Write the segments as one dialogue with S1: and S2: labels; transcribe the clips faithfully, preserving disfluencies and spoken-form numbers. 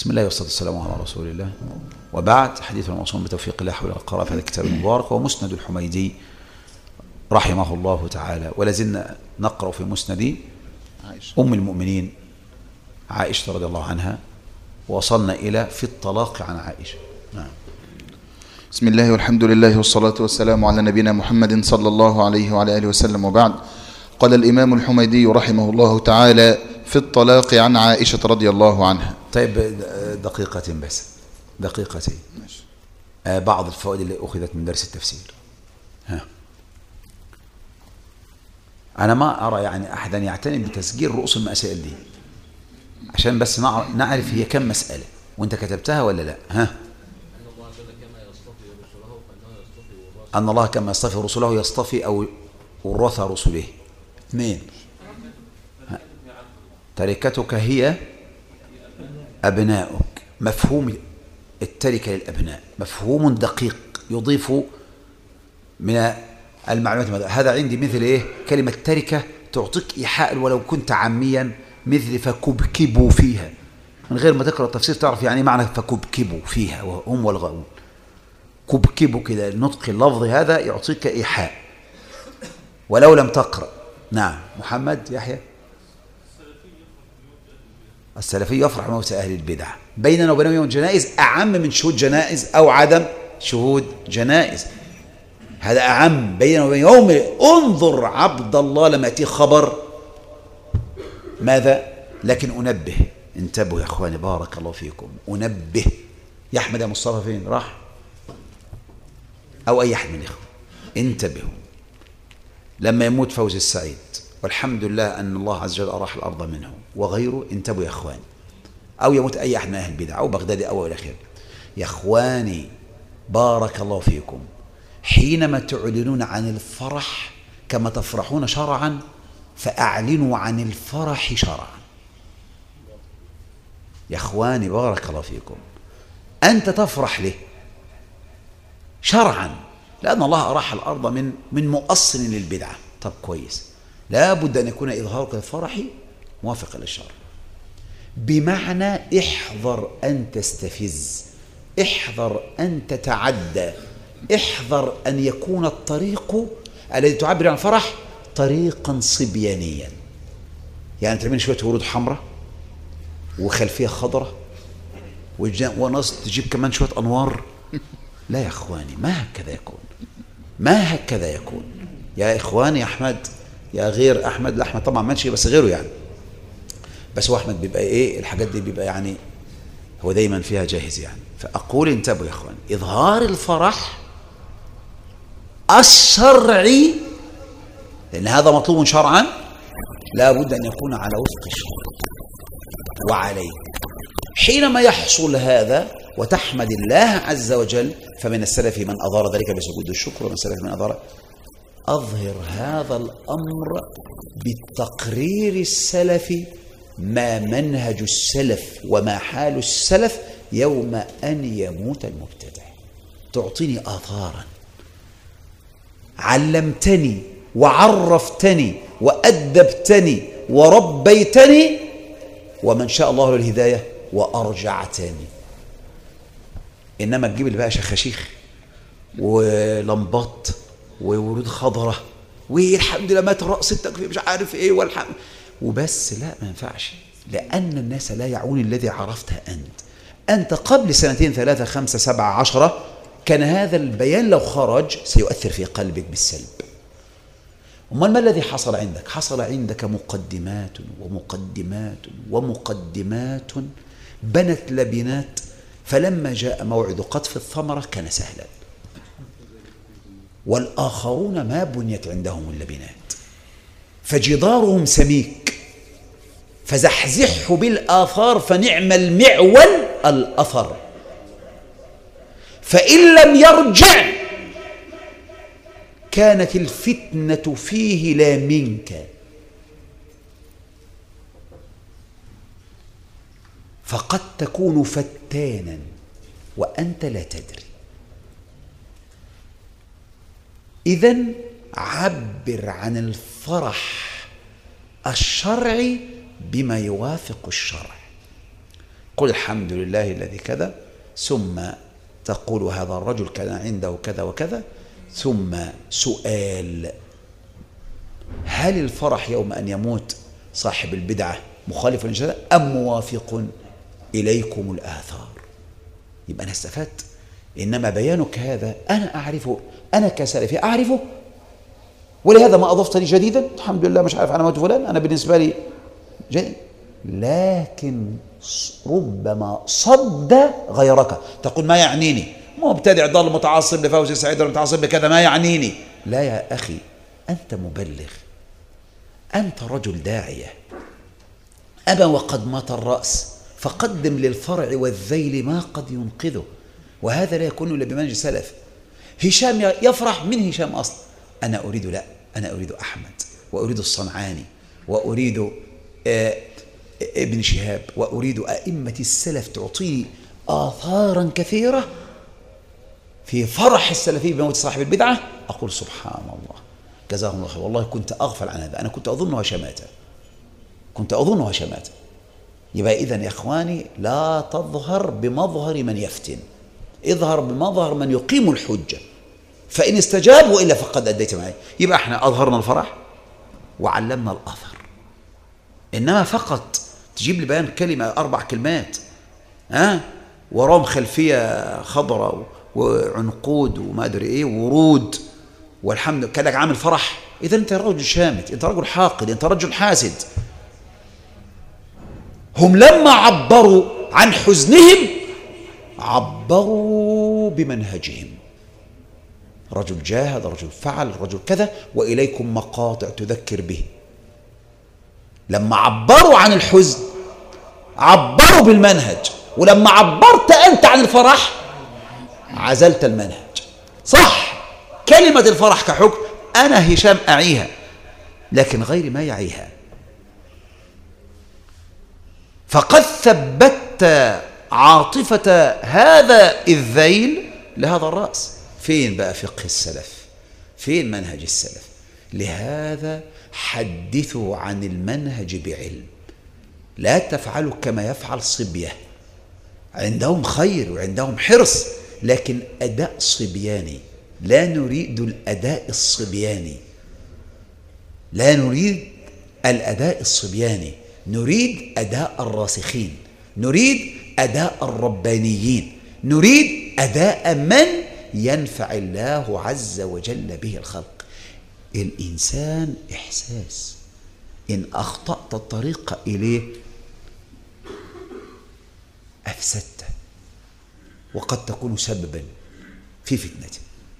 S1: بسم الله والصلاة والسلام على رسول الله، وبعد. حديث الموصول بتوفيق الله حول القراءة في هذا الكتاب المبارك ومسند الحميدي رحمه الله تعالى. ولازلنا نقرأ في مسند أم المؤمنين عائشة رضي الله عنها، وصلنا إلى في الطلاق عن عائشة. نعم.
S2: بسم الله والحمد لله والصلاة والسلام على نبينا محمد صلى الله عليه وعلى آله وسلم، وبعد. قال الإمام الحميدي رحمه الله تعالى في الطلاق عن عائشة رضي الله عنها.
S1: طيب دقيقة بس، دقيقتين. آه بعض الفوائد اللي أخذت من درس التفسير. ها. أنا ما أرى يعني أحدا يعتني بتسجيل رؤوس المسائل دي، عشان بس نعرف هي كم مسألة، وأنت كتبتها ولا لا؟ ها. أن الله كما يصطفي رسله يصطفي أو ورث رسله. اثنين، تركتك هي أبناؤك. مفهوم التركة للأبناء مفهوم دقيق يضيف من المعلومات. هذا عندي مثل إيه؟ كلمة تركة تعطيك إيحاء ولو كنت عاميا، مثل فكبكبوا فيها، من غير ما تقرأ التفسير تعرف يعني معنى فكبكبوا فيها وهم والغاوون. كبكبوا كده، النطق اللفظي هذا يعطيك إيحاء ولو لم تقرأ. نعم. محمد يحيى. السلفي يفرح بموت أهل البدع. بيننا وبينهم يوم الجنائز أعم من شهود جنائز أو عدم شهود جنائز، هذا أعم. بيننا وبين يوم، انظر عبد الله لما يأتيه خبر ماذا؟ لكن أنبه، انتبهوا يا أخواني بارك الله فيكم، أنبه. يا أحمد يا مصطفى فين راح؟ أو أي أحد من الإخوة انتبهوا. لما يموت فوز السعيد والحمد لله أن الله عز وجل أراح الأرض منه وغيره، انتبهوا يا أخواني. أو يموت أي أحد من أهل البدع أو بغدادي أو إلى آخره. يا أخواني بارك الله فيكم، حينما تعلنون عن الفرح كما تفرحون شرعا، فأعلنوا عن الفرح شرعا. يا أخواني بارك الله فيكم، أنت تفرح له شرعا لأن الله أراح الأرض من من مؤصل للبدعة. طب كويس، لا بد أن يكون إظهارك الفرح موافقا للشرع، بمعنى احذر أن تستفز، احذر أن تتعدى، احذر أن يكون الطريق الذي تعبر عن الفرح طريقا صبيانيا. يعني تعمل شوية ورود حمراء وخلفية خضراء ونص تجيب كمان شوية أنوار. لا يا إخواني، ما هكذا يكون، ما هكذا يكون يا إخواني. يا أحمد يا غير أحمد، لا أحمد طبعا ماشي بس غيره يعني، بس هو أحمد بيبقى إيه الحاجات دي بيبقى يعني هو دايما فيها جاهز يعني. فأقول انتبهوا يا إخواني، إظهار الفرح الشرعي لأن هذا مطلوب شرعا لا بد أن يكون على وفق الشرع. وعليك حينما يحصل هذا وتحمد الله عز وجل، فمن السلف من أظهر ذلك بسجود الشكر، ومن السلف من أظهر. أظهر هذا الأمر بالتقرير السلفي، ما منهج السلف وما حال السلف يوم أن يموت المبتدع. تعطيني آثارا، علمتني وعرفتني وأدبتني وربيتني، ومن شاء الله له الهداية وأرجعتني. إنما تجيب اللي بقى شخاشيخ ولمبات وورود خضرة والحمد لله مات رأس التكفير مش عارف إيه والحمد وبس، لا ما ينفعش، لأن الناس لا يعون الذي عرفته أنت. أنت قبل سنتين ثلاثة خمسة سبعة عشرة كان هذا البيان لو خرج سيؤثر في قلبك بالسلب. أمال ما الذي حصل عندك؟ حصل عندك مقدمات ومقدمات ومقدمات بنت لبنات، فلما جاء موعد قطف الثمرة كان سهلا. والآخرون ما بنيت عندهم اللبنات فجدارهم سميك، فزحزحه بالآثار فنعم المعول الأثر، فإن لم يرجع كانت الفتنة فيه لا منك، فقد تكون فتانا وأنت لا تدري. إذن عبر عن الفرح الشرعي بما يوافق الشرع. قل الحمد لله الذي كذا، ثم تقول هذا الرجل كان عنده كذا وكذا. ثم سؤال: هل الفرح يوم أن يموت صاحب البدعة مخالف للشرع أم موافق إليكم الآثار؟ يبقى أنا استفدت. إنما بيانك هذا أنا أعرفه، أنا كسلفي أعرفه، ولهذا ما أضفت لي جديدا. الحمد لله مش عارف عن موت فلان، أنا بالنسبة لي جديد. لكن ربما صد غيرك، تقول ما يعنيني، مبتدع ضال متعصب لفوزي سعيد متعصب لكذا، ما يعنيني. لا يا أخي، أنت مبلغ، أنت رجل داعية. أما وقد مات الرأس فقدم للفرع والذيل ما قد ينقذه، وهذا لا يكون إلا بمنهج سلف. هشام يفرح من هشام أصلا، أنا أريد، لا أنا أريد أحمد، وأريد الصنعاني، وأريد آه ابن شهاب، وأريد أئمة السلف تعطيني آثارا كثيرة في فرح السلفي بموت صاحب البدعة. أقول سبحان الله، جزاهم الله خير، والله كنت أغفل عن هذا، أنا كنت أظنها شماتة، كنت أظنها شماتة. يبقى إذن يا إخواني لا تظهر بمظهر من يفتن، اظهر بمظهر من يقيم الحجة، فإن استجاب وإلا فقد أديت معي. يبقى احنا أظهرنا الفرح وعلمنا الأثر. إنما فقط تجيب لي بيان كلمة أربع كلمات ها أه؟ وراهم خلفية خضراء وعنقود وما أدري إيه ورود والحمد لله كأنك عامل فرح، إذا أنت رجل شامت، أنت رجل حاقد، أنت رجل حاسد. هم لما عبروا عن حزنهم عبروا بمنهجهم، رجل جاهد، رجل فعل، رجل كذا، وإليكم مقاطع تذكر به. لما عبروا عن الحزن عبروا بالمنهج، ولما عبرت أنت عن الفرح عزلت المنهج. صح، كلمة الفرح كحكم أنا هشام أعيها، لكن غيري ما يعيها. فقد ثبت عاطفة هذا الذيل لهذا الرأس. فين بقى فقه السلف؟ فين منهج السلف؟ لهذا حدثوا عن المنهج بعلم، لا تفعلوا كما يفعل صبية، عندهم خير وعندهم حرص، لكن أداء صبياني. لا نريد الأداء الصبياني، لا نريد الأداء الصبياني، نريد أداء الراسخين، نريد أداء الربانيين، نريد أداء من ينفع الله عز وجل به الخلق. الإنسان إحساس، إن أخطأت الطريق إليه أفسدته، وقد تكون سببا في فتنته.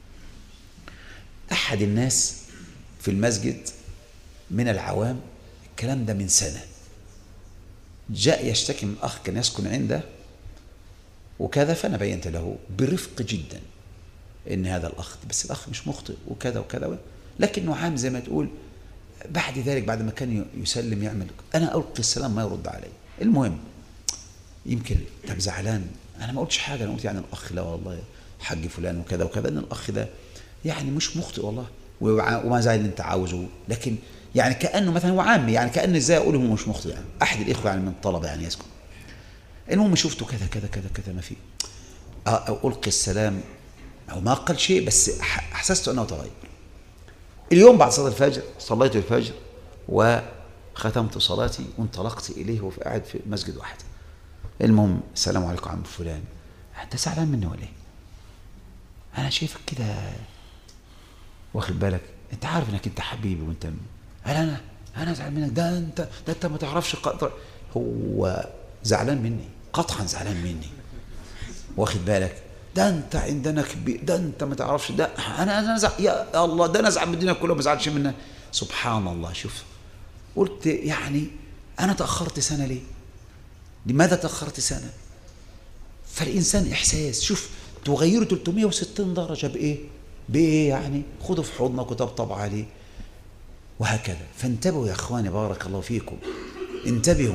S1: أحد الناس في المسجد من العوام، الكلام ده من سنة، جاء يشتكي من أخ كان يسكن عنده وكذا، فأنا بينت له برفق جدا إن هذا الأخ، بس الأخ مش مخطئ وكذا وكذا، لكنه عام زي ما تقول. بعد ذلك بعد ما كان يسلم يعمل، أنا ألقي السلام ما يرد علي. المهم يمكن طب زعلان، أنا ما قلتش حاجة، أنا قلت يعني الأخ لا والله حق فلان وكذا وكذا، إن الأخ ده يعني مش مخطئ والله وما زال اللي أنت عاوزه، لكن يعني كأنه مثلا هو عامي، يعني كأن إزاي أقول هو مش مخطئ، يعني أحد الإخوة يعني من الطلبة يعني يسكن. المهم شفته كذا كذا كذا كذا ما فيه، أو ألقي السلام أو ما قال شيء، بس أحسست أنه تغير. اليوم بعد صلاة الفجر صليت الفجر وختمت صلاتي وانطلقت إليه وهو قاعد في مسجد واحد. المهم السلام عليكم عم فلان، أنت زعلان مني ولا إيه؟ أنا شايفك كده واخد بالك، أنت عارف إنك أنت حبيبي وأنت، هل أنا أنا زعلان منك؟ ده أنت ده أنت ما تعرفش قطر. هو زعلان مني قطعا، زعلان مني واخد بالك، ده انت عندنا كبير، ده انت ما تعرفش، ده انا انا زع... يا الله ده انا ازعل من الدنيا كلها ما ازعلش منها. سبحان الله. شوف قلت يعني انا تاخرت سنه ليه؟ لماذا تاخرت سنه؟ فالانسان احساس، شوف تغيره ثلاثمائة وستين درجه بايه؟ بايه يعني؟ خده في حضنك وطبطب عليه وهكذا. فانتبهوا يا اخواني بارك الله فيكم، انتبهوا،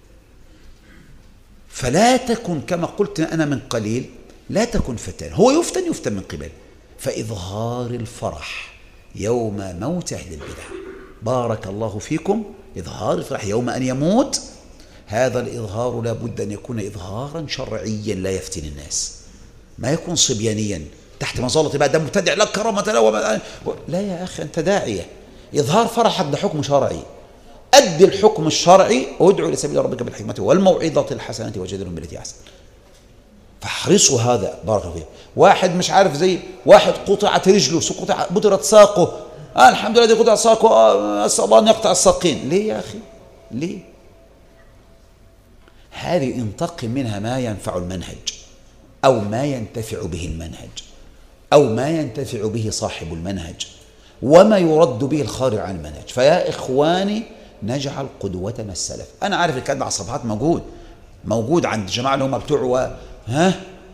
S1: فلا تكن كما قلت انا من قليل، لا تكن فتان. هو يفتن يفتن من قبل، فإظهار الفرح يوم موت أهل البدع، بارك الله فيكم، إظهار الفرح يوم أن يموت هذا الإظهار لا بد أن يكون إظهارا شرعيا لا يفتن الناس، ما يكون صبيانيا تحت مظلة بقى ده مبتدع لا كرامة له. لا يا أخي، أنت داعية، إظهار فرحك ده حكم شرعي، أدي الحكم الشرعي وادعو لسبيل ربك بالحكمة والموعظة الحسنة وجادلهم بالتي أحسن. فاحرصوا هذا. بارك الله فيك. واحد مش عارف زي واحد قطعت رجله، قطع بترت ساقه، آه الحمد لله دي قطع ساقه، آه أسأل الله أن يقطع الساقين. ليه يا أخي؟ ليه؟ هذه انتقم منها ما ينفع المنهج أو ما ينتفع به المنهج أو ما ينتفع به صاحب المنهج وما يرد به الخارج عن المنهج. فيا إخواني نجعل قدوتنا السلف. أنا عارف الكلام على الصفحات موجود موجود عند الجماعة اللي هم بتوع ها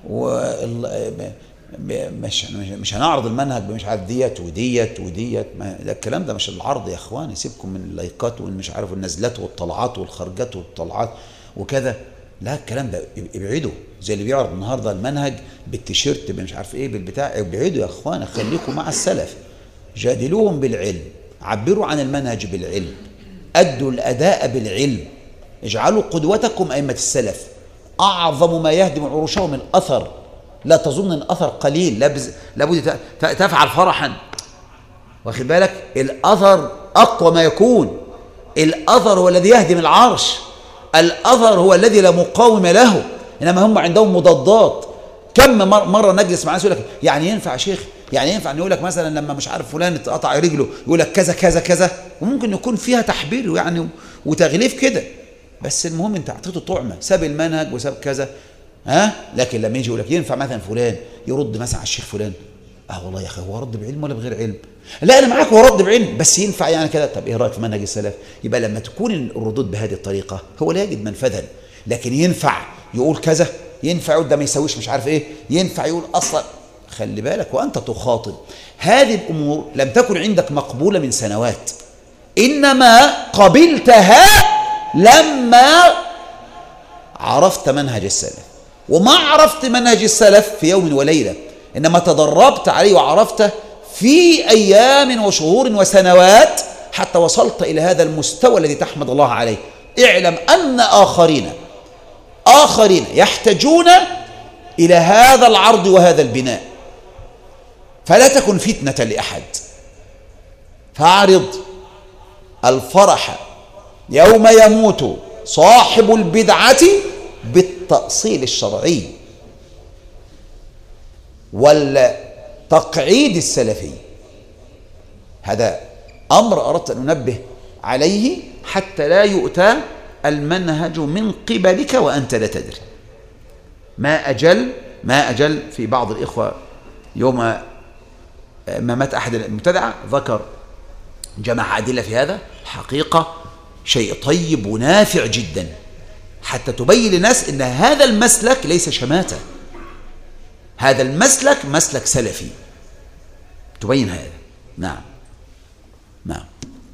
S1: مش مش هنعرض المنهج مش عارف ديت وديت وديت. ده الكلام ده مش العرض يا إخواني، سيبكم من اللايكات والمش عارف النزلات والطلعات والخرجات والطلعات وكذا. لا الكلام ده ابعدوا، زي اللي بيعرض النهارده المنهج بالتيشيرت مش عارف ايه بالبتاع. ابعدوا يا اخوانا، خليكم مع السلف، جادلوهم بالعلم، عبروا عن المنهج بالعلم، ادوا الاداء بالعلم، اجعلوا قدوتكم ائمه السلف. اعظم ما يهدم عروشهم الاثر. لا تظن ان الاثر قليل، لابد تفعل فرحا، واخد بالك؟ الاثر اقوى ما يكون، الاثر هو الذي يهدم العرش، الأثر هو الذي لا مقاوم له، إنما هم عندهم مضادات. كم مرة نجلس مع ناس يقول لك يعني ينفع شيخ، يعني ينفع نقول لك مثلا لما مش عارف فلان اتقطع رجله يقول لك كذا كذا كذا، وممكن يكون فيها تحبير يعني وتغليف كده، بس المهم انت اعطيته طعمه، ساب المنهج وساب كذا ها. لكن لما يجي يقول لك ينفع مثلا فلان يرد مثلا على الشيخ فلان، اه والله يا اخي هو رد بعلم ولا بغير علم؟ لا انا معاك، هو رد بعلم بس ينفع يعني كده. طب ايه رايك في منهج السلف؟ يبقى لما تكون الردود بهذه الطريقه هو لا يجد منفذا. لكن ينفع يقول كذا، ينفع يقول ده ما يسويش مش عارف ايه، ينفع يقول اصلا. خلي بالك وانت تخاطب هذه الامور لم تكن عندك مقبوله من سنوات، انما قبلتها لما عرفت منهج السلف. وما عرفت منهج السلف في يوم وليله، إنما تدربت عليه وعرفته في أيام وشهور وسنوات حتى وصلت إلى هذا المستوى الذي تحمد الله عليه. اعلم أن آخرين آخرين يحتاجون إلى هذا العرض وهذا البناء، فلا تكن فتنة لأحد. فاعرض الفرح يوم يموت صاحب البدعة بالتأصيل الشرعي والتقعيد السلفي. هذا أمر أردت أن أنبه عليه حتى لا يؤتى المنهج من قبلك وأنت لا تدري. ما أجل ما أجل في بعض الإخوة يوم ما مات أحد المبتدعة ذكر جمع أدلة في هذا، حقيقة شيء طيب ونافع جدا حتى تبين للناس أن هذا المسلك ليس شماتة، هذا المسلك مسلك سلفي، تبين هذا. نعم نعم.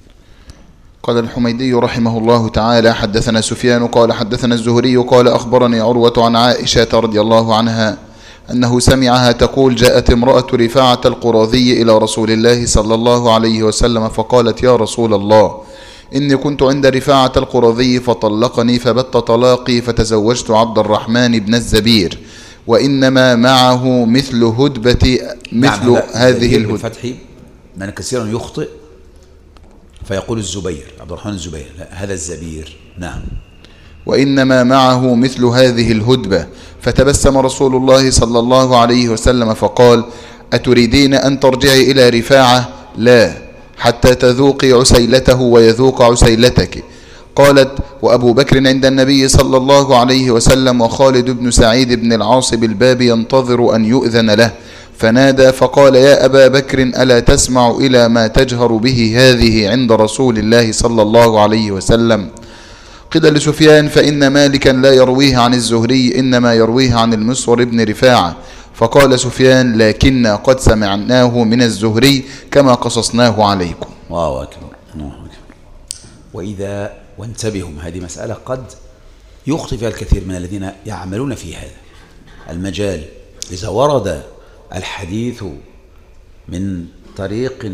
S2: قال الحميدي رحمه الله تعالى: حدثنا سفيان قال حدثنا الزهري قال أخبرني عروة عن عائشة رضي الله عنها أنه سمعها تقول: جاءت امرأة رفاعة القراظي إلى رسول الله صلى الله عليه وسلم فقالت: يا رسول الله، إني كنت عند رفاعة القراظي فطلقني فبت طلاقي فتزوجت عبد الرحمن بن الزبير وإنما معه مثل هدبة مثل نعم هذه الهدبة.
S1: بالفتح من كثيرا يخطئ فيقول الزبير، عبد الرحمن الزبير، لا هذا الزبير. نعم.
S2: وإنما معه مثل هذه الهدبة. فتبسم رسول الله صلى الله عليه وسلم فقال: أتريدين أن ترجعي إلى رفاعة؟ لا، حتى تذوقي عسيلته ويذوق عسيلتك. قالت: وأبو بكر عند النبي صلى الله عليه وسلم وخالد بن سعيد بن العاص بالباب ينتظر أن يؤذن له، فنادى فقال: يا أبا بكر، ألا تسمع إلى ما تجهر به هذه عند رسول الله صلى الله عليه وسلم؟ قيل لسفيان: فإن مالكا لا يرويه عن الزهري، إنما يرويه عن المسور بن رفاعة. فقال سفيان: لكن قد سمعناه من الزهري كما قصصناه عليكم.
S1: الله أكبر الله أكبر. وإذا وانتبهوا، هذه مسألة قد يخطئ فيها الكثير من الذين يعملون في هذا المجال. إذا ورد الحديث من طريق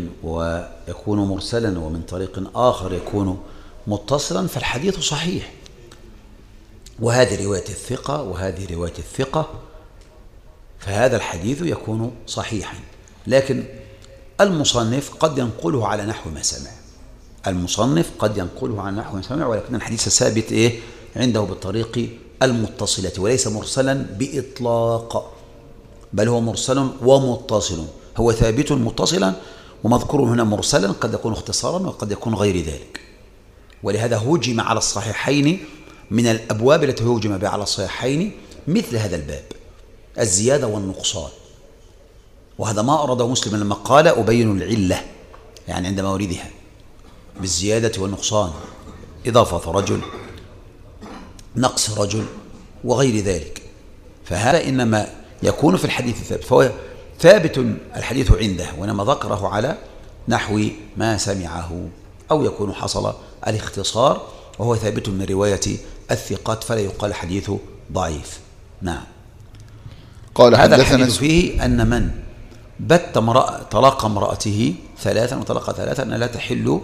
S1: ويكون مرسلا ومن طريق آخر يكون متصلا فالحديث صحيح، وهذه رواية الثقة وهذه رواية الثقة، فهذا الحديث يكون صحيحا. لكن المصنف قد ينقله على نحو ما سمع، المصنف قد ينقله على نحو ما سمع، ولكن الحديث الثابت إيه عنده بالطريق المتصلة وليس مرسلا بإطلاق، بل هو مرسل ومتصل، هو ثابت متصلا ومذكور هنا مرسلا، قد يكون اختصارا وقد يكون غير ذلك. ولهذا هجم على الصحيحين من الأبواب التي هجم بها على الصحيحين مثل هذا الباب، الزيادة والنقصان. وهذا ما أراده مسلم لما قال أبين العلة، يعني عند موردها بالزيادة والنقصان، إضافة رجل، نقص رجل، وغير ذلك. فهذا إنما يكون في الحديث الثابت، فهو ثابت الحديث عنده، وإنما ذكره على نحو ما سمعه، أو يكون حصل الاختصار، وهو ثابت من رواية الثقات، فلا يقال حديثه ضعيف. نعم.
S2: قال
S1: هذا الحديث فيه أن من بت امرأة طلاق امرأته ثلاثا وطلق ثلاثا أن لا تحل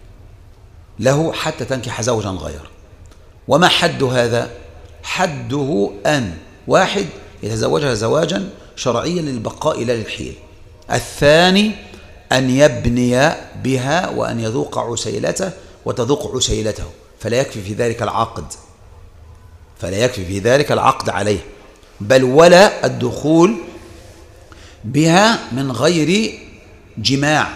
S1: له حتى تنكح زوجا غيره. وما حد هذا؟ حده أن واحد يتزوجها زواجا شرعيا للبقاء لا للحيل، الثاني أن يبني بها وأن يذوق عسيلته وتذوق عسيلته، فلا يكفي في ذلك العقد، فلا يكفي في ذلك العقد عليه، بل ولا الدخول بها من غير جماع.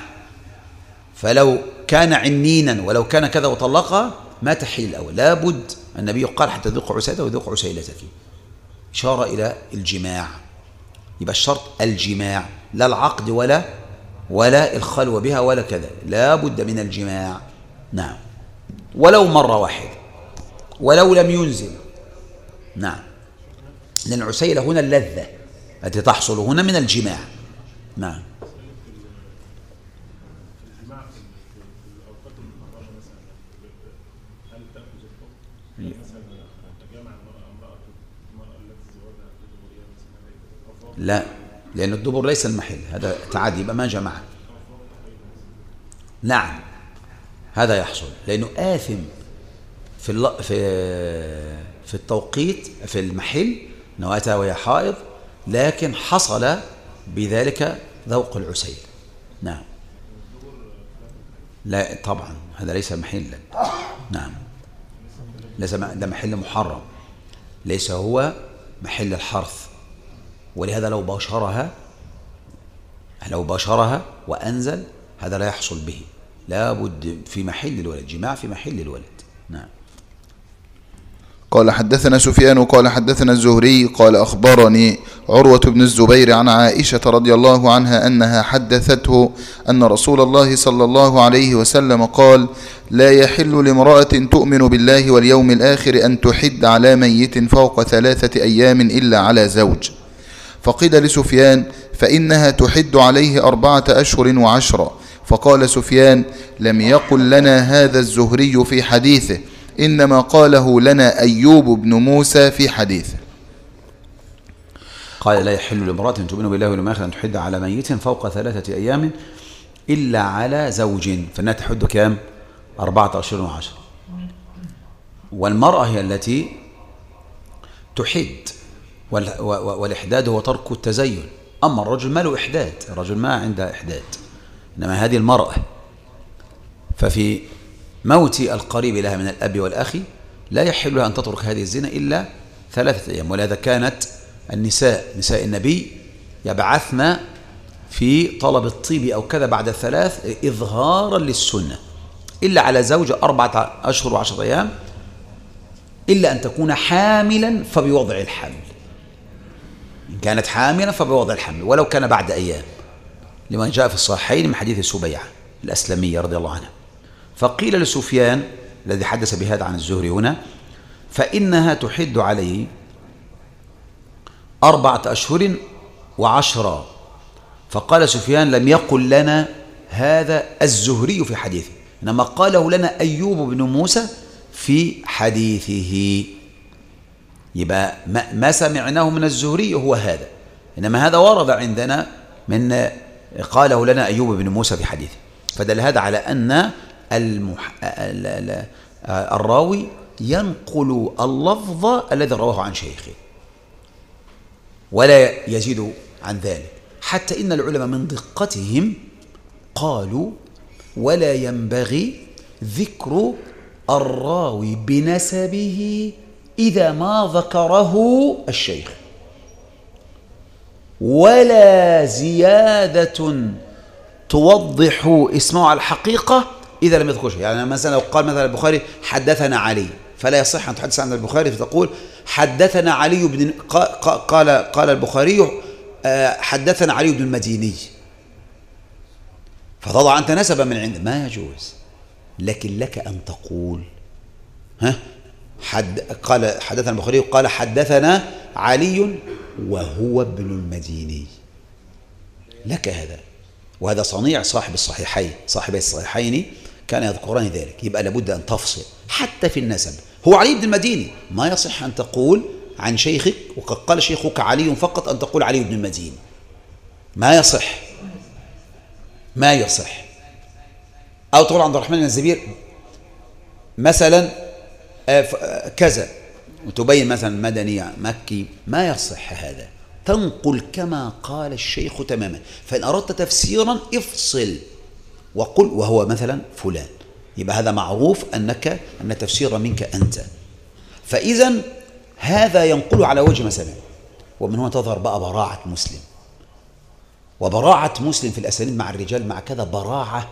S1: فلو كان عنينا ولو كان كذا وطلقها ما تحيل الأول، لابد النبي قال حتى تذوق عسيلته ويذوق عسيلتك، إشارة إلى الجماع. يبقى الشرط الجماع، لا العقد ولا ولا الخلوة بها ولا كذا، لا بد من الجماع. نعم، ولو مرة واحدة، ولو لم ينزل. نعم، لأن العسيلة هنا اللذة التي تحصل هنا من الجماع. نعم. لا، لأن الدبر ليس المحل، هذا تعدي، يبقى ما جمع. نعم، هذا يحصل لأنه آثم في في في التوقيت في المحل أنه أتى وهي حائض، لكن حصل بذلك ذوق العسيل. نعم. لا طبعا هذا ليس محلا. نعم، ليس، ده محل محرم، ليس هو محل الحرث. ولهذا لو باشرها لو باشرها وأنزل هذا لا يحصل به، لا بد في محل الولد، جماع في محل الولد. نعم.
S2: قال حدثنا سفيان قال حدثنا الزهري قال أخبرني عروة بن الزبير عن عائشة رضي الله عنها أنها حدثته أن رسول الله صلى الله عليه وسلم قال: لا يحل لامرأة تؤمن بالله واليوم الآخر أن تحد على ميت فوق ثلاثة أيام إلا على زوج. فقيل لسفيان: فإنها تحد عليه أربعة أشهر وعشرة. فقال سفيان: لم يقل لنا هذا الزهري في حديثه، إنما قاله لنا أيوب بن موسى في حديثه.
S1: قال: لا يحل لامرأة تؤمن بالله واليوم الآخر أن تحد على ميت فوق ثلاثة أيام إلا على زوج، فإنها تحد كام؟ أربعة أشهر وعشرة. والمرأة هي التي تحد، والإحداد هو ترك التزين. أما الرجل ما له إحداد، الرجل ما عنده إحداد، إنما هذه المرأة. ففي موت القريب لها من الأب والأخ لا يحل لها أن تترك هذه الزنا إلا ثلاثة أيام. ولهذا كانت النساء نساء النبي يبعثن في طلب الطيب أو كذا بعد الثلاث إظهارا للسنة، إلا على زوج أربعة أشهر وعشرة أيام، إلا أن تكون حاملا فبوضع الحمل، إن كانت حاملا فبوضع الحمل، ولو كان بعد أيام، لما جاء في الصحيحين من حديث سبيعة الأسلمية رضي الله عنها. فقيل لسفيان الذي حدث بهذا عن الزهري هنا: فإنها تحد عليه أربعة أشهر وعشرة. فقال سفيان: لم يقل لنا هذا الزهري في حديثه، إنما قاله لنا أيوب بن موسى في حديثه. يبقى ما سمعناه من الزهري هو هذا، إنما هذا ورد عندنا من قاله لنا أيوب بن موسى في حديثه. فدل هذا على أن المح... الراوي ينقل اللفظ الذي رواه عن شيخه ولا يزيد عن ذلك، حتى إن العلماء من دقتهم قالوا ولا ينبغي ذكر الراوي بنسبه إذا ما ذكره الشيخ، ولا زيادة توضح اسمه على الحقيقة إذا لم يذكر شيء. يعني مثلا لو قال مثلا البخاري حدثنا علي، فلا يصح أن تحدث عن البخاري فتقول حدثنا علي بن قال قال البخاري حدثنا علي بن المديني، فتضع أنت نسبا من عند، ما يجوز. لكن لك أن تقول ها حد قال حدثنا البخاري قال حدثنا علي وهو ابن المديني، لك هذا. وهذا صنيع صاحب الصحيحين، صاحبي الصحيحين كان يذكران ذلك. يبقى لابد أن تفصل حتى في النسب. هو علي بن المديني، ما يصح أن تقول عن شيخك وقد قال شيخك علي فقط أن تقول علي بن المديني، ما يصح، ما يصح. أو تقول عبد الرحمن بن الزبير مثلا كذا وتبين مثلا مدني مكي، ما يصح هذا. تنقل كما قال الشيخ تماما. فإن أردت تفسيرا افصل وقل وهو مثلا فلان، يبقى هذا معروف أنك أن تفسير منك أنت. فإذا هذا ينقل على وجه مسألة. ومن هنا تظهر بقى براعة مسلم، وبراعة مسلم في الأسانيد مع الرجال مع كذا براعة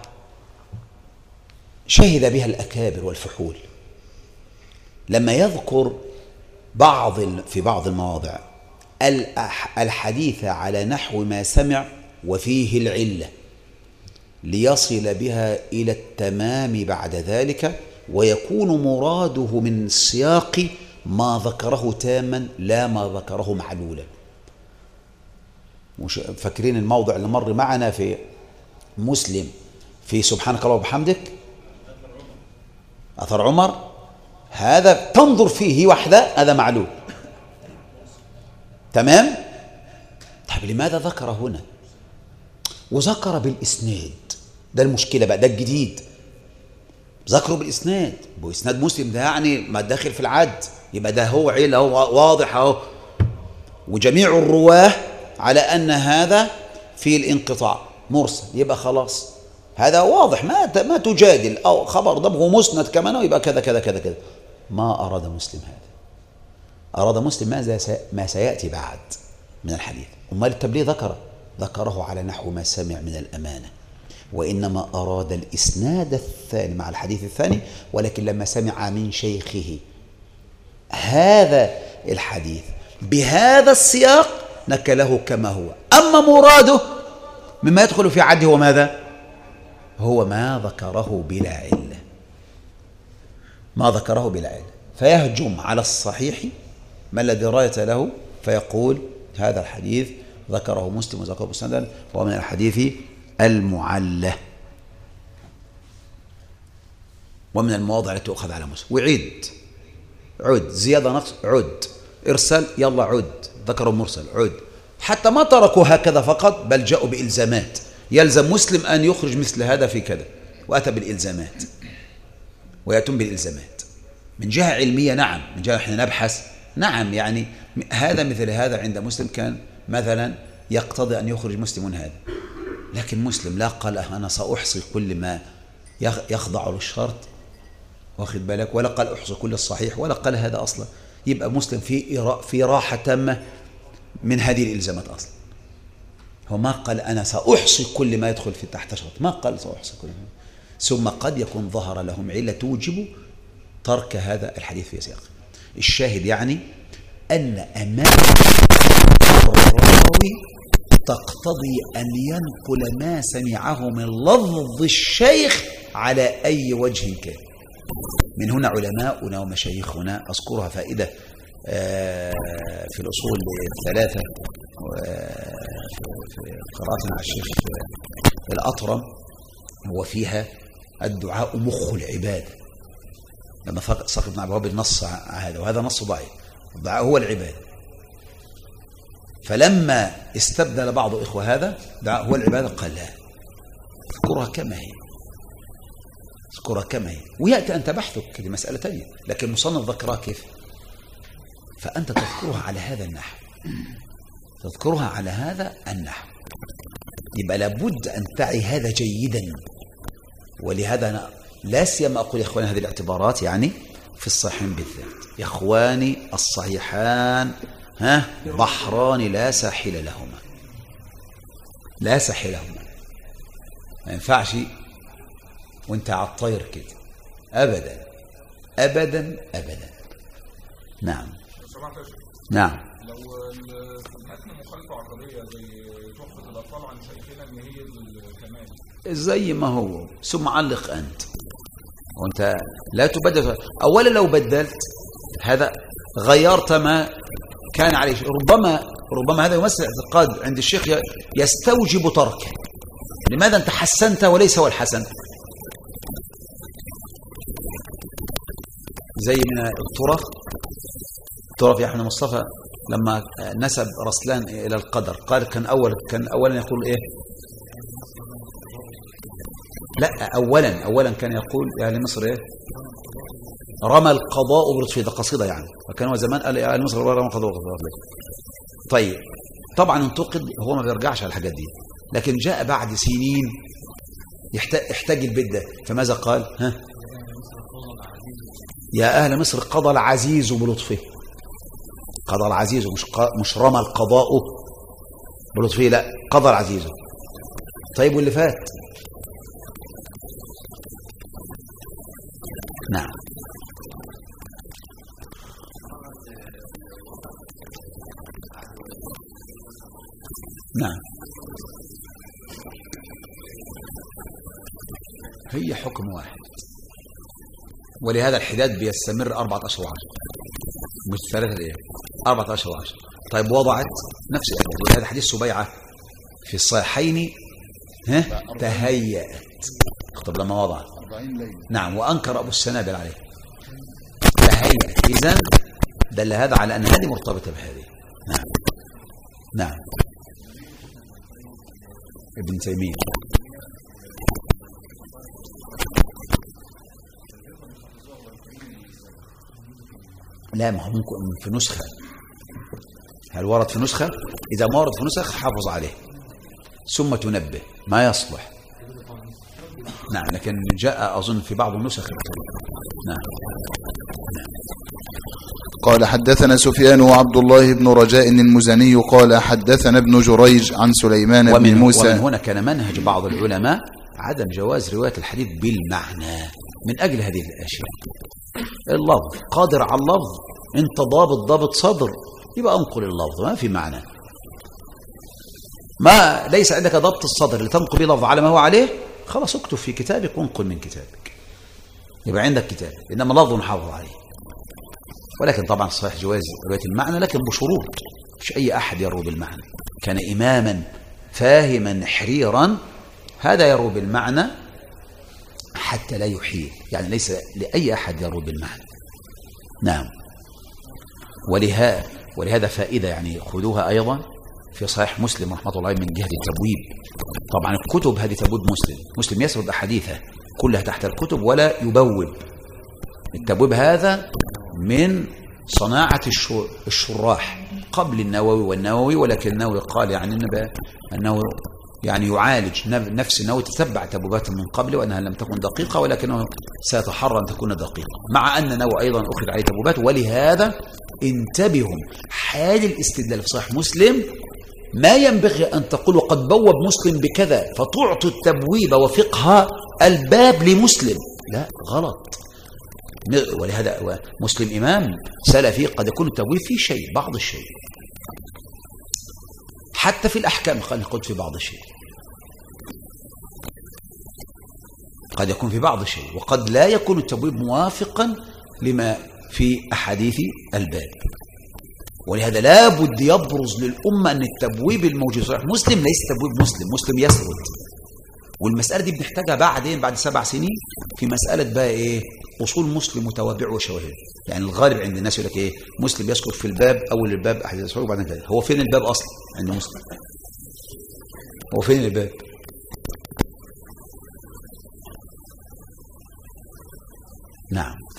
S1: شهد بها الأكابر والفحول. لما يذكر بعض في بعض المواضع الحديث على نحو ما سمع وفيه العلة ليصل بها إلى التمام بعد ذلك، ويكون مراده من السياق ما ذكره تاما لا ما ذكره معلولا. مش فاكرين الموضع اللي مر معنا في مسلم في سبحانك اللهم وبحمدك أثر عمر؟ هذا تنظر فيه وحده هذا معلول، تمام؟ طيب لماذا ذكر هنا وذكر بالإسناد؟ ده المشكلة بقى، ده الجديد. ذكره بالإسناد، بإسناد مسلم ده يعني ما داخل في العد، يبقى ده هو عيل اهو واضح اهو، وجميع الرواه على أن هذا في الانقطاع مرسل، يبقى خلاص هذا واضح، ما ما تجادل. أو خبر ضبغه مسند كمان ويبقى كذا كذا كذا كذا. ما أراد مسلم هذا، أراد مسلم ماذا ما سيأتي بعد من الحديث. أمال طب ليه ذكره؟ ذكره على نحو ما سمع من الأمانة، وإنما أراد الإسناد الثاني مع الحديث الثاني، ولكن لما سمع من شيخه هذا الحديث بهذا السياق نكله كما هو. أما مراده مما يدخل في عده وماذا؟ هو ما ذكره بلا علة، ما ذكره بلا علة، فيهجم على الصحيح ما الذي راية له فيقول هذا الحديث ذكره مسلم وذكره مسندا ومن الحديث المعلة، ومن المواضع التي تؤخذ على مسلم. وعد عد زيادة نقص عد إرسال يلا عد ذكروا مرسل عد، حتى ما تركوا هكذا فقط بل جاءوا بإلزامات. يلزم مسلم أن يخرج مثل هذا في كذا، وأتى بالإلزامات ويأتون بالإلزامات من جهة علمية. نعم من جهة احنا نبحث، نعم يعني هذا مثل هذا عند مسلم كان مثلا يقتضي أن يخرج مسلم هذا، لكن مسلم لا قال أنا سأحصي كل ما يخضع للشرط، واخد بالك، ولا قال أحصي كل الصحيح، ولا قال هذا أصلا. يبقى مسلم في في راحة تامة من هذه الإلزامات أصلا. هو ما قال أنا سأحصي كل ما يدخل في تحت شرط، ما قال سأحصي كل ما. ثم قد يكون ظهر لهم علة توجب ترك هذا الحديث في سياقه. الشاهد يعني أن أمانة الراوي تقتضي أن ينقل ما سمعه من لفظ الشيخ على أي وجه كان. من هنا علماؤنا ومشايخنا أذكرها فائدة في الأصول الثلاثة في قراءتنا على الشيخ الأطرم، هو فيها الدعاء مخ العبادة. لما ساق ابن عبد الوهاب النص هذا، وهذا نص ضعيف، الدعاء هو العبادة. فلما استبدل بعض إخوة هذا دعاء هو العبادة قال لا، اذكرها كما هي، اذكرها تذكرها كما هي، ويأتي أنت بحثك، هذه مسألة تانية، لكن مصنف ذكرها كيف؟ فأنت تذكرها على هذا النحو، تذكرها على هذا النحو. يبقى لابد أن تعي هذا جيدا. ولهذا أنا لا سيما أقول يا إخواني هذه الاعتبارات يعني في الصحيحين بالذات. يا إخواني الصحيحان ها بحران لا ساحل لهما، لا ساحل لهما. ما ينفعش وانت على الطير كده أبدا أبدا أبدا. نعم نعم.
S3: لو المتن مخالفة عقدية زي تحفة الأطفال عن شيخنا إن هي الكمال
S1: زي ما هو، ثم علق أنت وأنت لا تبدل. أولا لو بدلت هذا غيرت ما كان عليه، ربما ربما هذا يمثل اعتقاد عند الشيخ يستوجب تركه. لماذا أنت حسنت وليس هو الحسن؟ زي من التراث التراث يا أحمد مصطفى لما نسب رسلان إلى القدر قال كان أول كان أولا يقول إيه؟ لا أولا أولا كان يقول يا أهل مصر إيه؟ رمى القضاء بلطفه، ده قصيدة يعني، فكان هو زمان قال يا أهل مصر رمى القضاء بلطفه. طيب طبعا انتقد، هو ما بيرجعش على الحاجات دي، لكن جاء بعد سنين يحتاج البيت ده، فماذا قال؟ ها؟ يا أهل مصر قضى العزيز بلطفه، قضى العزيز، مش مش رمى القضاء بلطفه، لا قضى العزيز. طيب واللي فات؟ نعم نعم. هي حكم واحد، ولهذا الحداد بيستمر أربعة أشهر وعشر، مش ثلاثة أيام، أربعة أشهر وعشر. طيب وضعت نفس الأمر، ولهذا حديث سبيعة في الصحيحين ها تهيأت. طب لما وضعت نعم وأنكر أبو السنابل عليه تهيأت، إذن دل هذا على أن هذه مرتبطة بهذه. نعم نعم. ابن تيمية لا، ما هو ممكن في نسخة. هل ورد في نسخة؟ إذا ما ورد في نسخة حافظ عليه ثم تنبه ما يصلح. نعم، لكن جاء أظن في بعض النسخ. نعم.
S2: قال حدثنا سفيان وعبد الله بن رجاء المزني قال حدثنا ابن جريج عن سليمان بن موسى.
S1: ومن هنا كان منهج بعض العلماء عدم جواز رواية الحديث بالمعنى من أجل هذه الأشياء. اللفظ قادر على اللفظ، انت ضابط ضابط صدر، يبقى انقل اللفظ ما في معنى. ما ليس عندك ضبط الصدر لتنقل به لفظ على ما هو عليه، خلاص اكتب في كتابك وانقل من كتابك، يبقى عندك كتاب، انما لفظ محافظ عليه. ولكن طبعا صحيح جواز رواية المعنى، لكن بشروط، مش أي أحد يروي بالمعنى. كان إماما فاهما حريرا هذا يروي بالمعنى حتى لا يحيل، يعني ليس لأي أحد يروي بالمعنى. نعم. ولها ولهذا فائدة يعني خذوها أيضا في صحيح مسلم رحمة الله من جهة التبويب. طبعا الكتب هذه تبويب مسلم، مسلم يسرد أحاديثه كلها تحت الكتب ولا يبوب. التبويب هذا من صناعة الشراح قبل النووي والنووي، ولكن النووي قال يعني أنه يعني يعالج نفس النووي، تتبع تبوبات من قبل وأنها لم تكن دقيقة، ولكنه سيتحرى أن تكون دقيقة، مع أن النووي أيضا أخذ عليه تبوبات. ولهذا انتبهوا، حال الاستدلال في صحيح مسلم ما ينبغي أن تقول وقد بوب مسلم بكذا فتعطي التبويب وفقه الباب لمسلم، لا، غلط. ولهذا مسلم إمام سلفي قد يكون التبويب في شيء، بعض الشيء، حتى في الأحكام قد يكون في بعض الشيء، قد يكون في بعض الشيء، وقد لا يكون التبويب موافقا لما في أحاديث الباب. ولهذا لا بد يبرز للأمة أن التبويب الموجود صحيح مسلم ليس تبويب مسلم، مسلم يسرد. والمسألة دي بنحتاجها بعدين بعد سبع سنين في مسألة بقى إيه؟ أصول مسلم متوابع وشواهد. يعني الغالب عند الناس يقول لك إيه؟ مسلم يذكر في الباب أول الباب أحاديث الصحيح وبعدين كده. هو فين الباب أصلا عند مسلم؟ هو فين الباب؟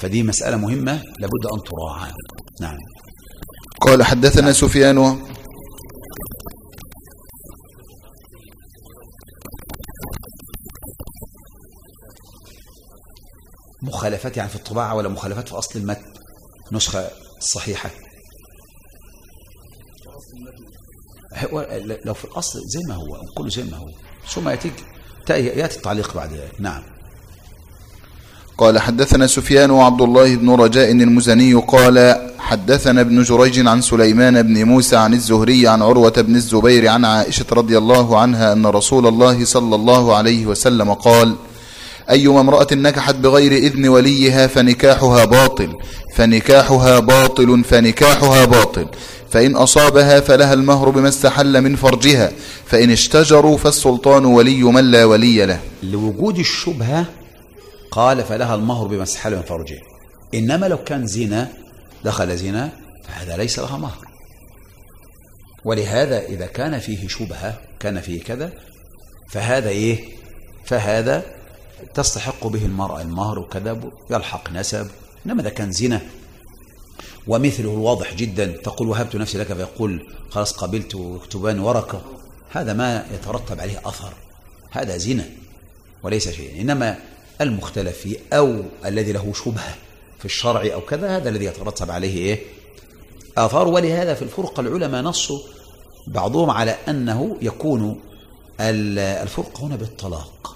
S1: فدي مسألة مهمة لابد أن تراعى. نعم.
S2: قال حدثنا سفيان
S1: مخالفات يعني في الطباعة ولا مخالفات في أصل المتن نسخة الصحيحة؟ لو في الأصل زي ما هو كله زي ما هو ثم يأتي يأتي التعليق بعد ذلك. نعم.
S2: قال حدثنا سفيان وعبد الله بن رجاء المزني قال حدثنا ابن جريج عن سليمان بن موسى عن الزهري عن عروة بن الزبير عن عائشة رضي الله عنها أن رسول الله صلى الله عليه وسلم قال أيما امرأة نكحت بغير إذن وليها فنكاحها باطل فنكاحها باطل فنكاحها باطل فإن أصابها فلها المهر بما استحل من فرجها فإن اشتجروا فالسلطان ولي من لا ولي له.
S1: لوجود الشبهة قال فلها المهر بما استحل من فرجها، إنما لو كان زنا دخل زنا فهذا ليس لها مهر. ولهذا إذا كان فيه شبهة كان فيه كذا فهذا إيه فهذا تستحق به المرأة المهر وكذا يلحق نسب. إنما إذا كان زنا ومثله الواضح جدا تقول وهبت نفسي لك فيقول خلاص قبلت وكتبان ورقة، هذا ما يترتب عليه أثر، هذا زنا وليس شيء. إنما المختلف فيه أو الذي له شبهة في الشرع أو كذا هذا الذي يترتب عليه إيه آثار. ولهذا في الفرقة العلماء نصوا بعضهم على أنه يكون الفرقة هنا بالطلاق،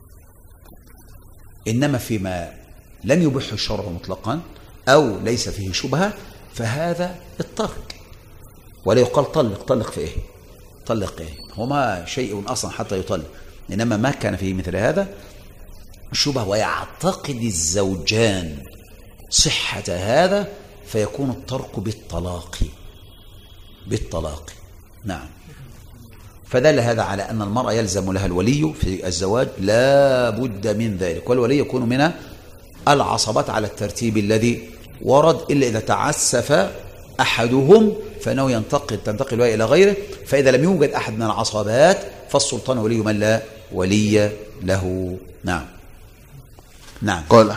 S1: إنما فيما لم يبح الشرع مطلقا أو ليس فيه شبهة فهذا الترك. ولا يقال طلق طلق في إيه طلق إيه هو ما شيء أصلا حتى يطلق، إنما ما كان فيه مثل هذا الشبهة ويعتقد الزوجان صحة هذا فيكون الترك بالطلاق بالطلاق. نعم. فدل هذا على أن المرأة يلزم لها الولي في الزواج لا بد من ذلك، والولي يكون من العصبات على الترتيب الذي ورد إلا إذا تعسف أحدهم فإنه ينتقل تنتقل إلى غيره. فإذا لم يوجد أحد من العصبات فالسلطان ولي من لا ولي له. نعم. نعم.
S2: قال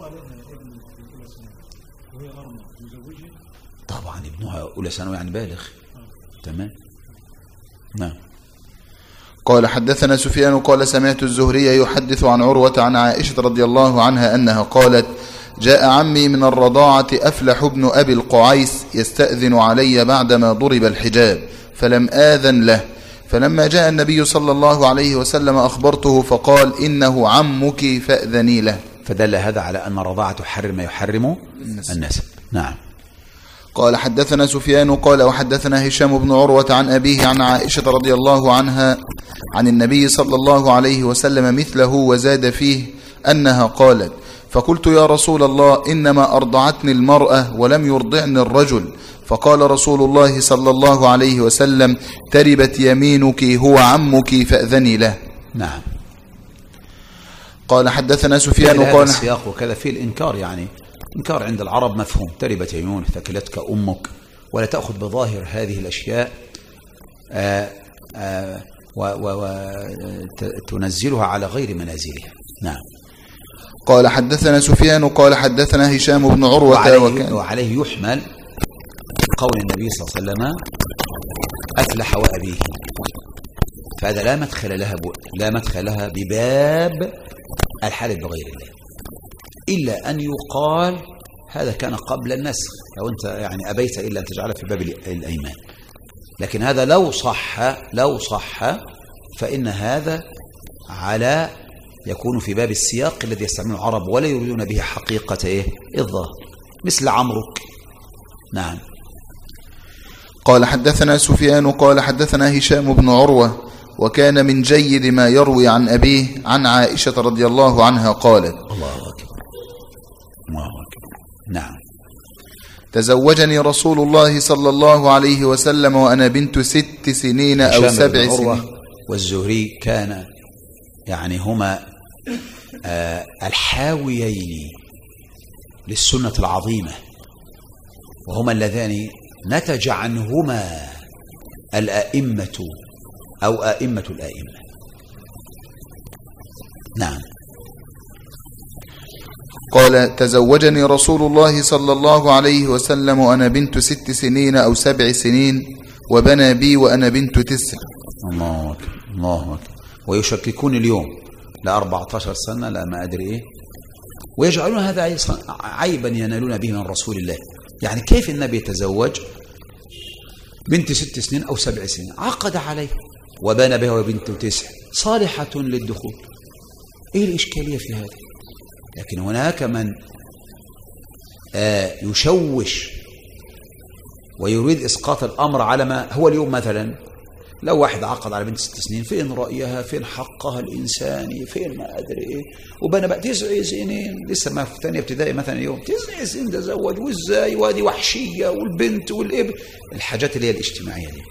S1: طبعا ابنها أولى ثانوي يعني بالغ. تمام. نعم.
S2: قال حدثنا سفيان قال سمعت الزهري يحدث عن عروة عن عائشة رضي الله عنها أنها قالت جاء عمي من الرضاعة أفلح ابن أبي القعيس يستأذن علي بعدما ضرب الحجاب فلم آذن له، فلما جاء النبي صلى الله عليه وسلم أخبرته فقال إنه عمك فأذني له.
S1: فدل هذا على أن الرضاعة تحرم ما يحرم النسب. النسب. نعم.
S2: قال حدثنا سفيان قال وحدثنا هشام بن عروة عن أبيه عن عائشة رضي الله عنها عن النبي صلى الله عليه وسلم مثله وزاد فيه أنها قالت فقلت يا رسول الله إنما أرضعتني المرأة ولم يرضعني الرجل، فقال رسول الله صلى الله عليه وسلم تربت يمينك هو عمك فأذني له.
S1: نعم.
S2: قال حدثنا سفيان
S1: قال
S2: قال
S1: السياق وكذا في الإنكار، يعني إنكار عند العرب مفهوم تربت يمينك ثكلتك أمك، ولا تأخذ بظاهر هذه الأشياء وتنزلها على غير منازلها. نعم.
S2: قال حدثنا سفيان قال حدثنا هشام بن عروة
S1: وعليه,
S2: وكان
S1: وعليه يحمل قول النبي صلى الله عليه وسلم أفلح وأبيه، فهذا لا مدخل لها لا مدخل لها بباب الحالف بغير الله، إلا أن يقال هذا كان قبل النسخ لو أنت يعني أبيت إلا أن تجعله في باب الأيمان. لكن هذا لو صح لو صح فإن هذا على يكون في باب السياق الذي يستعمله العرب ولا يريدون به حقيقة إيه الظاهر، مثل عمرك. نعم.
S2: قال حدثنا سفيان قال حدثنا هشام بن عروة وكان من جيد ما يروي عن أبيه عن عائشة رضي الله عنها قالت
S1: الله أكبر الله أكبر. نعم.
S2: تزوجني رسول الله صلى الله عليه وسلم وأنا بنت ست سنين أو سبع سنين.
S1: والزهري كان يعني هما آه الحاويين للسنة العظيمة، وهما اللذان نتج عنهما الأئمة أو أئمة الأئمة. نعم.
S2: قال تزوجني رسول الله صلى الله عليه وسلم وأنا بنت ست سنين أو سبع سنين وبنى بي وأنا بنت تسع.
S1: الله أكبر الله أكبر. ويشككون اليوم لا أربعة عشر سنة لا ما أدري إيه، ويجعلون هذا عيبا ينالون به من رسول الله. يعني كيف النبي يتزوج بنت ست سنين أو سبع سنين عقد عليه وبنى بها وبنت تسع صالحة للدخول؟ إيه الإشكالية في هذا؟ لكن هناك من آه يشوش ويريد إسقاط الأمر على ما هو اليوم. مثلا لو واحد عقد على بنت ست سنين، فين رأيها، فين حقها الإنساني، فين ما أدري إيه، وبنى بقى تسع سنين لسه ما في ثانية ابتدائي مثلا اليوم، تسع سنين تزوج وإزاي، وادي وحشية والبنت والابن، الحاجات اللي هي الاجتماعية دي.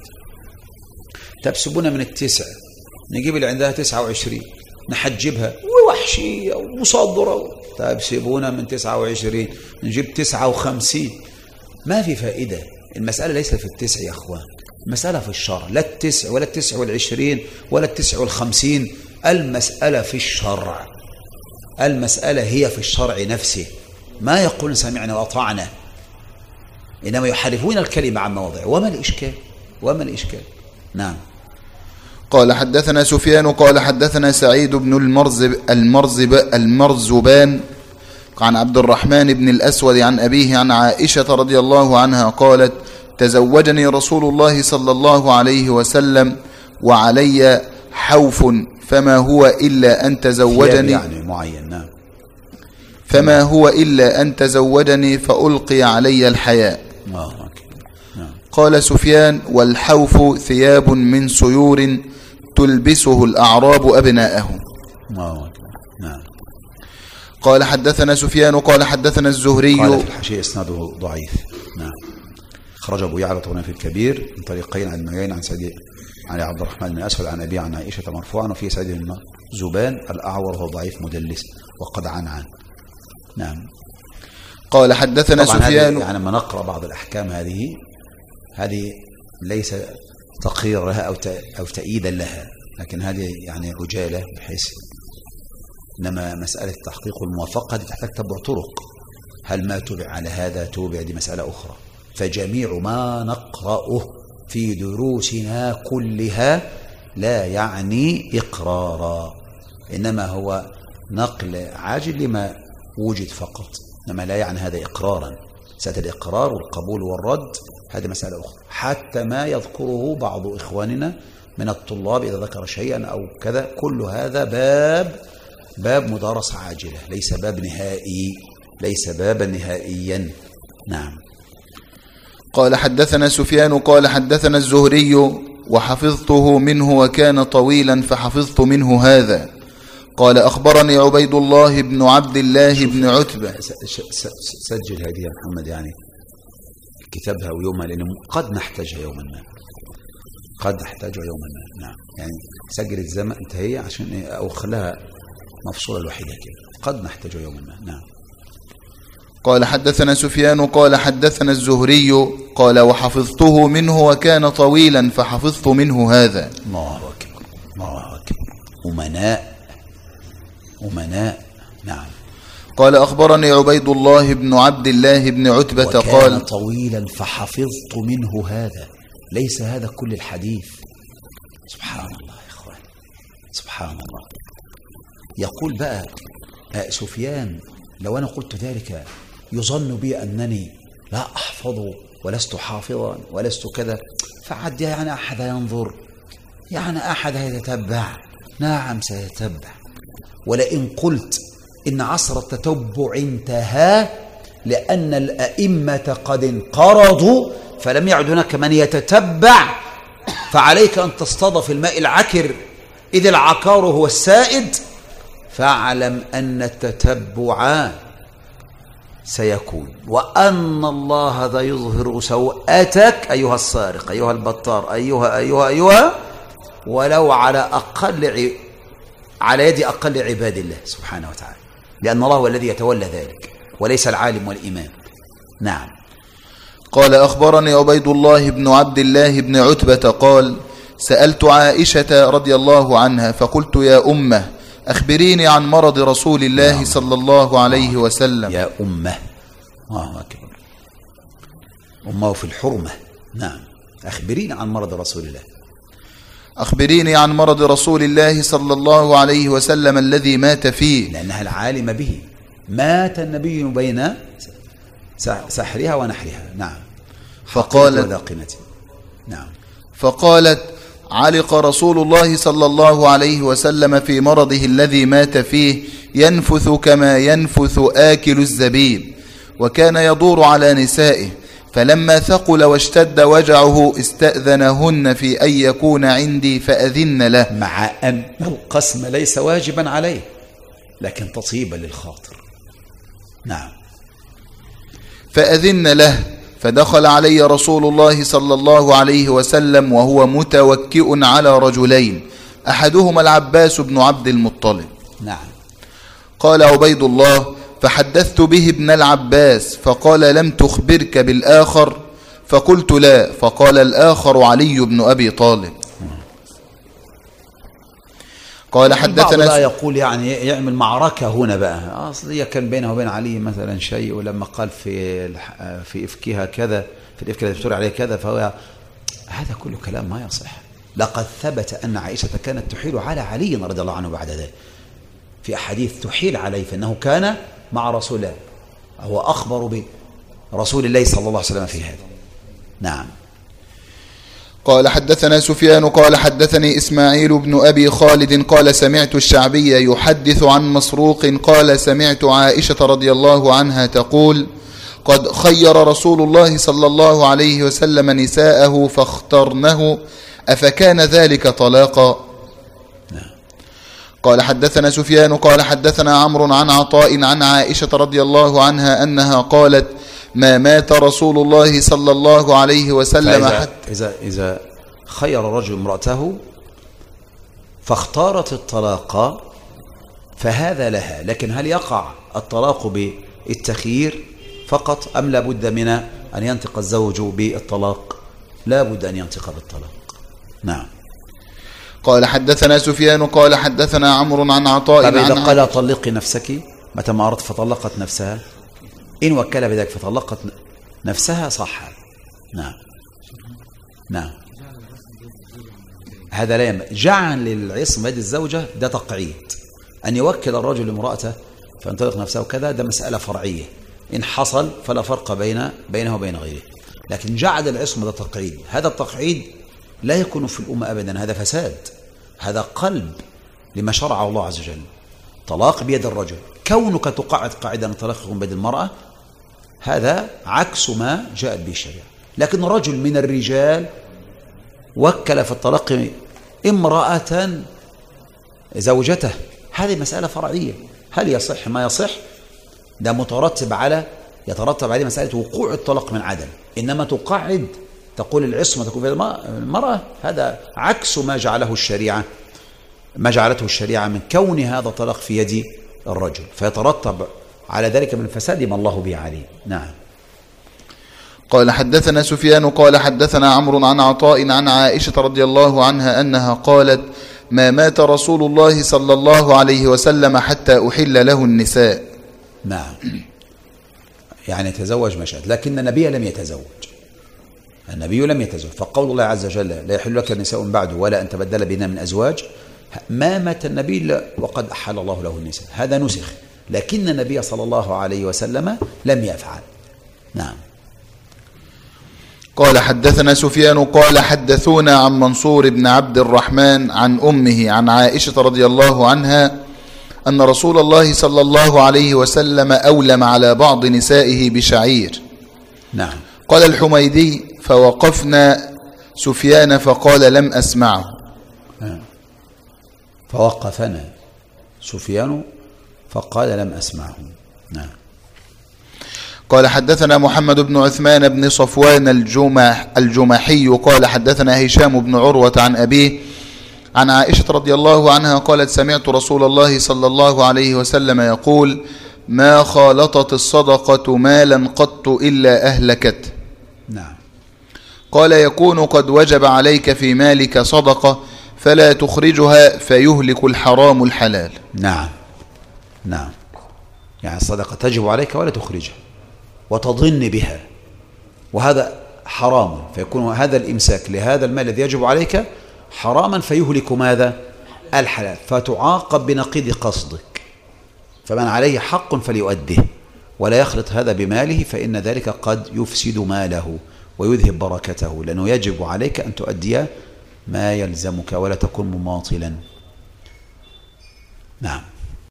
S1: طب سيبونا من التسع، نجيب اللي عندها تسعة وعشرين نحجبها ووحشية ومصدرة. طب سيبونا من تسعة وعشرين نجيب تسعة وخمسين. ما في فائدة. المسألة ليس في التسع يا أخوان، المسألة في الشرع، لا التسع ولا التسع والعشرين ولا التسع والخمسين، المسألة في الشرع. المسألة هي في الشرع نفسه، ما يقول سمعنا وأطعنا، إنما يحرفون الكلمة عن مواضعه. وما الإشكال؟ وما الإشكال؟ نعم.
S2: قال حدثنا سفيان قال حدثنا سعيد بن المرزب المرزب المرزبان عن عبد الرحمن بن الأسود عن أبيه عن عائشة رضي الله عنها قالت تزوجني رسول الله صلى الله عليه وسلم وعلي حوف فما هو إلا أن تزوجني
S1: يعني معين. نعم.
S2: فما هو إلا أن تزوجني فألقي علي الحياء.
S1: نعم.
S2: قال سفيان والحوف ثياب من سيور تلبسه الأعراب أبناءهم.
S1: نعم.
S2: قال حدثنا سفيان قال حدثنا الزهري
S1: قال في الحاشية إسناده ضعيف. نعم. خرج أبو يعلى طبعا في الكبير من طريقين عن المعين عن سعيد عن عبد الرحمن بن أسود عن أبي عن عائشة مرفوعا، وفي سعيد بن زبان الأعور وهو ضعيف مدلس وقد عن عن. نعم.
S2: قال حدثنا سفيان.
S1: يعني لما نقرأ بعض الأحكام هذه هذه ليس تقرير لها أو أو تأييدا لها، لكن هذه يعني عجالة بحيث، إنما مسألة التحقيق والموافقة تحتاج تبع طرق. هل ما تبع على هذا توبع، دي مسألة أخرى. فجميع ما نقرأه في دروسنا كلها لا يعني إقرارا، إنما هو نقل عاجل لما وجد فقط، إنما لا يعني هذا إقرارا. مسألة الإقرار والقبول والرد هذه مسألة أخرى. حتى ما يذكره بعض إخواننا من الطلاب إذا ذكر شيئا أو كذا، كل هذا باب باب مدارسة عاجلة، ليس باب نهائي، ليس بابا نهائيا. نعم.
S2: قال حدثنا سفيان قال حدثنا الزهري وحفظته منه وكان طويلا فحفظت منه هذا. قال أخبرني عبيد الله بن عبد الله بن عتبة.
S1: سجل هذه يا محمد، يعني كتابها ويومها، لأنه قد نحتاجها يوما ما، قد نحتاجها يوما ما. نعم. يعني سجل الزمن انتهي عشان أو خلاها مفصولة الوحيدة كده، قد نحتاجها يوما ما. نعم.
S2: قال حدثنا سفيان قال حدثنا الزهري قال وحفظته منه وكان طويلا فحفظت منه هذا.
S1: الله أكبر الله أكبر. أمناء أمناء. نعم.
S2: قال أخبرني عبيد الله بن عبد الله بن عتبة قال
S1: وكان طويلا فحفظت منه هذا. ليس هذا كل الحديث. سبحان الله يا إخوان، سبحان الله. يقول بقى سفيان لو أنا قلت ذلك يظن بي أنني لا أحفظ ولست حافظا ولست كذا، فعد يعني أحد ينظر، يعني أحد يتتبع. نعم سيتبع. ولئن قلت إن عصر التتبع انتهى لأن الأئمة قد انقرضوا فلم يعد هناك من يتتبع، فعليك أن تصطاد في الماء العكر إذ العكار هو السائد، فاعلم أن التتبع سيكون، وأن الله ذا يظهر سوءتك أيها السارق أيها البطار أيها أيها أيها ولو على أقل ع... على يد أقل عباد الله سبحانه وتعالى، لأن الله هو الذي يتولى ذلك وليس العالم والإمام. نعم.
S2: قال أخبرني عبيد الله بن عبد الله بن عتبة قال سألت عائشة رضي الله عنها فقلت يا أمه أخبريني عن مرض رسول الله صلى الله عليه وسلم.
S1: يا أمة، الله أكبر، أمه في الحرمة. نعم، أخبريني عن مرض رسول الله.
S2: أخبريني عن مرض رسول الله صلى الله عليه وسلم الذي مات فيه،
S1: لأنها العالمة به. مات النبي بين سحرها ونحرها. نعم.
S2: فقالت
S1: نعم
S2: فقالت علق رسول الله صلى الله عليه وسلم في مرضه الذي مات فيه ينفث كما ينفث آكل الزبيب، وكان يدور على نسائه، فلما ثقل واشتد وجعه استأذنهن في أن يكون عندي فأذن له،
S1: مع أن القسم ليس واجبا عليه لكن تطيبا للخاطر. نعم.
S2: فأذن له، فدخل علي رسول الله صلى الله عليه وسلم وهو متوكئ على رجلين، أحدهما العباس بن عبد المطلب.
S1: نعم.
S2: قال عبيد الله: فحدثت به ابن العباس، فقال: لم تخبرك بالآخر؟ فقلت: لا. فقال: الآخر علي بن أبي طالب.
S1: قال حدثنا لا يقول يعني يعمل معركة هنا بقى، أصل كان بينه وبين علي مثلا شيء، ولما قال في في إفكها كذا، في الإفك الذي يفترى عليه كذا، فهو هذا كله كلام ما يصح. لقد ثبت أن عائشة كانت تحيل على علي رضي الله عنه بعد ذلك، في أحاديث تحيل عليه، فإنه كان مع رسول الله، هو أخبر برسول الله صلى الله عليه وسلم في هذا. نعم.
S2: قال حدثنا سفيان قال حدثني إسماعيل بن أبي خالد قال سمعت الشعبي يحدث عن مسروق قال سمعت عائشة رضي الله عنها تقول: قد خير رسول الله صلى الله عليه وسلم نساءه فاخترنه، أفكان ذلك طلاقا؟ قال حدثنا سفيان قال حدثنا عمرو عن عطاء عن عائشة رضي الله عنها أنها قالت: ما مات رسول الله صلى الله عليه وسلم
S1: حتى إذا, إذا خير رجل امرأته فاختارت الطلاق فهذا لها، لكن هل يقع الطلاق بالتخيير فقط أم لا بد من أن ينطق الزوج بالطلاق؟ لا بد أن ينطق بالطلاق. نعم.
S2: قال حدثنا سفيان قال حدثنا عمرو عن عطاء
S1: طب إذا
S2: عن
S1: قال طلقي نفسك متى ما أردت فطلقت نفسها، إن وكل بذلك فطلقت نفسها صح. نعم. نعم. هذا لا يم... جعل للعصمة يد الزوجة ده تقعيد، أن يوكل الرجل امرأته فانطلق نفسه وكذا، ده مسألة فرعية، إن حصل فلا فرق بين بينه وبين غيره، لكن جعل العصمة ده تقعيد. هذا التقعيد لا يكون في الأمة أبدا، هذا فساد، هذا قلب لما شرعه الله عز وجل. طلاق بيد الرجل، كونك تقعد قاعدة أن طلاق يكون بيد المرأة هذا عكس ما جاءت به الشريعة. لكن رجل من الرجال وكل في الطلاق امرأة زوجته، هذه مسألة فرعية، هل يصح ما يصح؟ ده مترتب على يترتب عليه مسألة وقوع الطلاق من عدم، إنما تقعد تقول العصمة تكون في المرأة، هذا عكس ما جعله الشريعة، ما جعلته الشريعة من كون هذا طلاق في يد الرجل، فيترتب على ذلك من الفساد ما الله به عليه. نعم.
S2: قال حدثنا سفيان قال حدثنا عمرو عن عطاء عن عائشة رضي الله عنها أنها قالت: ما مات رسول الله صلى الله عليه وسلم حتى أحل له النساء.
S1: نعم. يعني تزوج ما شاء، لكن النبي لم يتزوج، النبي لم يتزوج، فقول الله عز وجل: لا يحل لك النساء من بعد ولا أن تبدل بنا من أزواج، ما مات النبي وقد أحل الله له النساء، هذا نسخ، لكن النبي صلى الله عليه وسلم لم يفعل. نعم.
S2: قال حدثنا سفيان قال حدثونا عن منصور بن عبد الرحمن عن أمه عن عائشة رضي الله عنها أن رسول الله صلى الله عليه وسلم أولم على بعض نسائه بشعير.
S1: نعم.
S2: قال الحميدي: فوقفنا سفيان فقال: لم أسمعه.
S1: فوقفنا سفيان فقال: لم أسمعه. نعم.
S2: قال حدثنا محمد بن عثمان بن صفوان الجمح الجمحي قال حدثنا هشام بن عروة عن أبيه عن عائشة رضي الله عنها قالت: سمعت رسول الله صلى الله عليه وسلم يقول: ما خالطت الصدقة مالا قط إلا أهلكت.
S1: نعم.
S2: قال: يكون قد وجب عليك في مالك صدقة فلا تخرجها فيهلك الحرام الحلال.
S1: نعم نعم، يعني الصدقة تجب عليك ولا تخرجها وتضن بها، وهذا حرام، فيكون هذا الإمساك لهذا المال الذي يجب عليك حراما فيهلك ماذا؟ الحلال، فتعاقب بنقيض قصدك. فمن عليه حق فليؤده ولا يخلط هذا بماله، فإن ذلك قد يفسد ماله ويذهب بركته، لأنه يجب عليك أن تؤدي ما يلزمك ولا تكون مماطلا. نعم.